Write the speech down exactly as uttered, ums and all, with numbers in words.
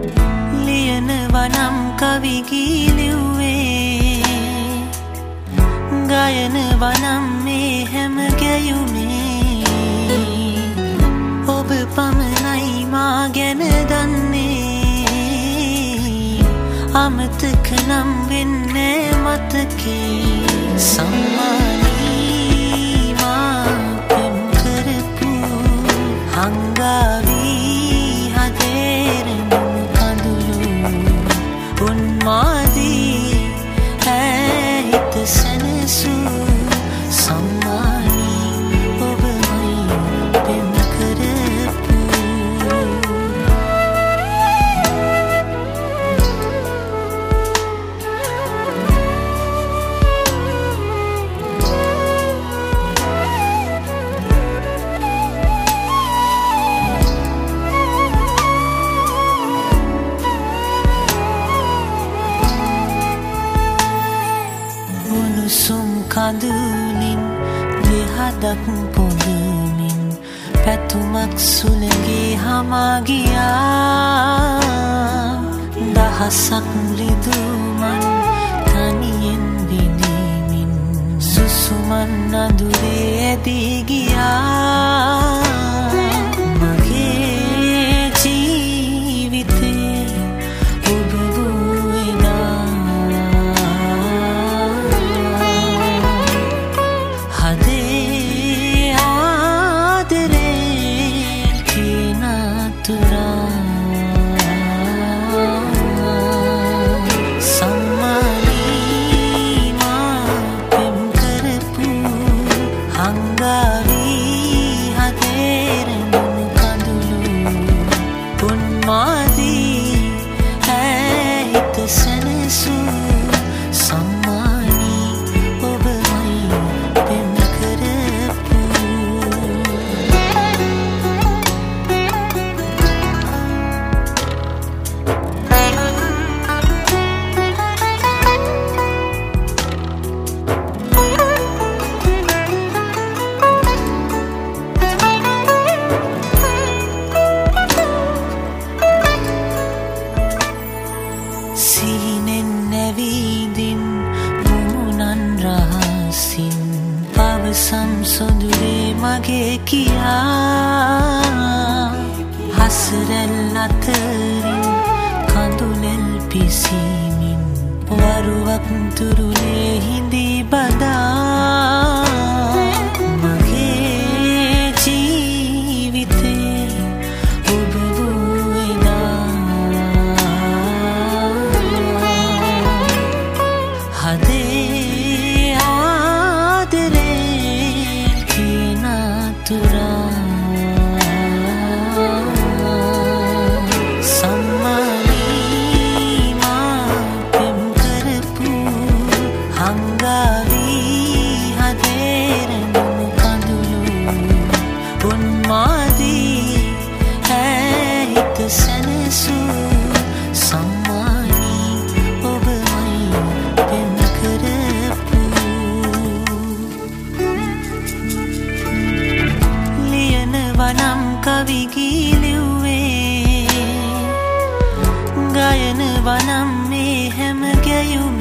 ලියනවනම් කවි ගීලිව්වේ ගයනවනම් මේ හැම ගැයුමේ ඔබ පමණයි මා ගැන දන්නේ අමතක නම් වෙන්නේ මතකේ සම්මානී මා පෙම් කරපු හංගාවී හදේරෙන් කඳුළු උන්මාදී ඇහිත සැනසු සම්මානී ඔබමයි පෙම් කරපු උණුසුම් කඳුලින් දෙහදක් පොඳමින් පැතුමක් සුළඟේ හමා ගියා දහසක් රිදුමන් තනියෙන් විඳිමින් සුසුමන් අඳුරේ ඇදී ගියා මගේ ජීවිතේ ඔබ වූනා හදේ ආදරේ කිනතුරා සම්මානී මා පෙම් කරපු හංගාවී හදේරෙන් කඳුළු උන්මාදී ඇහිත සැනසු සම්මානී ඔබමයි පෙම් කරපු සීනෙන් නැවීදින් මුමුණන් රහසින් පවසම් සොඳුරේ මගේ කියා හසරැල් අතරින් කඳුලෙල් පිසීමින් වරුවක් තුරුලේ හිඳී බදා මගේ ජීවිතේ ඔබ වූනා හදේ ආදරේ කිනතුරා සම්මානී මා පෙම් කරපු හංගාවී හදේරෙන් කඳුළු උන්මාදී ඇහිත සැනසු සම්මානී ඔබමයි පෙම් කරපු ලියනවනම් කවි ගීලිව්වේ ගයනවනම් මේ හැම ගැයුම